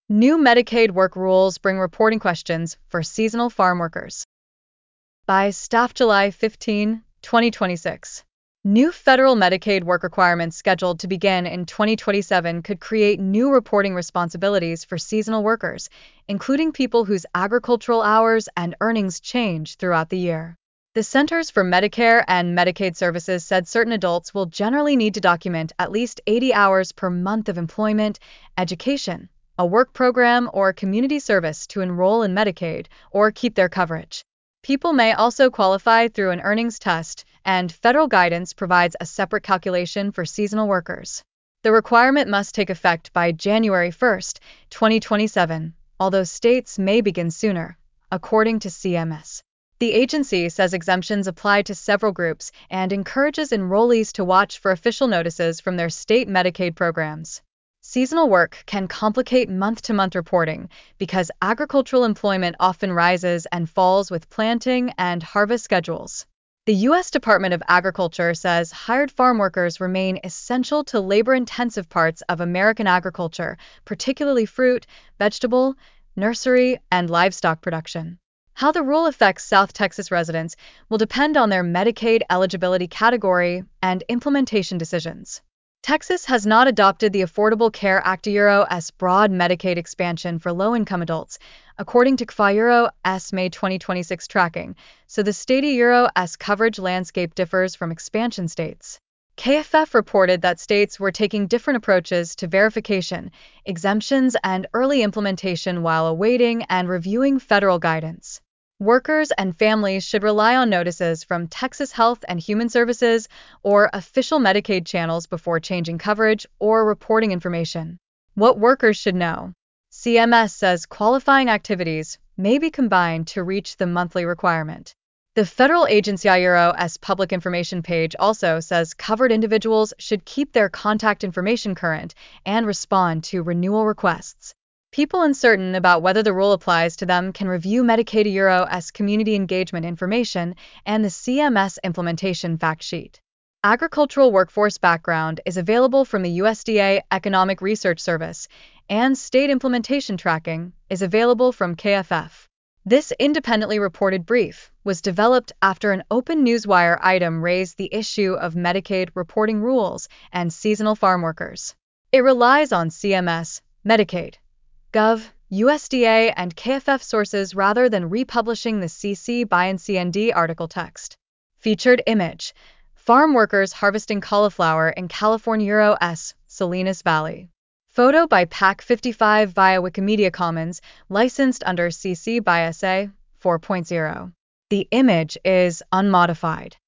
New Medicaid work rules bring reporting questions for seasonal farm workers. By staff July 15, 2026. New federal Medicaid work requirements scheduled to begin in 2027 could create new reporting responsibilities for seasonal workers, including people whose agricultural hours and earnings change throughout the year. The Centers for Medicare and Medicaid Services said certain adults will generally need to document at least 80 hours per month of employment, education, a work program, or community service to enroll in Medicaid or keep their coverage. People may also qualify through an earnings test, and federal guidance provides a separate calculation for seasonal workers. The requirement must take effect by January 1st, 2027, although states may begin sooner, according to CMS. The agency says exemptions apply to several groups and encourages enrollees to watch for official notices from their state Medicaid programs. Seasonal work can complicate month-to-month reporting because agricultural employment often rises and falls with planting and harvest schedules. The U.S. Department of Agriculture says hired farm workers remain essential to labor-intensive parts of American agriculture, particularly fruit, vegetable, nursery, and livestock production. How the rule affects South Texas residents will depend on their Medicaid eligibility category and implementation decisions. Texas has not adopted the Affordable Care Act-Euro-S broad Medicaid expansion for low-income adults, according to KFA-Euro-S May 2026 tracking, so the state Euro-S coverage landscape differs from expansion states. KFF reported that states were taking different approaches to verification, exemptions, and early implementation while awaiting and reviewing federal guidance. Workers and families should rely on notices from Texas Health and Human Services or official Medicaid channels before changing coverage or reporting information. What workers should know. CMS says qualifying activities may be combined to reach the monthly requirement. The federal agency Euro-S public information page also says covered individuals should keep their contact information current and respond to renewal requests. People uncertain about whether the rule applies to them can review Medicaid Euro-S community engagement information and the CMS implementation fact sheet. Agricultural workforce background is available from the USDA Economic Research Service, and state implementation tracking is available from KFF. This independently reported brief was developed after an Open Newswire item raised the issue of Medicaid reporting rules and seasonal farm workers. It relies on CMS, Medicaid, Gov, USDA, and KFF sources rather than republishing the CC BY and CND article text. Featured image: farm workers harvesting cauliflower in California Euro-S, Salinas Valley. Photo by Pack55 via Wikimedia Commons, licensed under CC BY SA 4.0. The image is unmodified.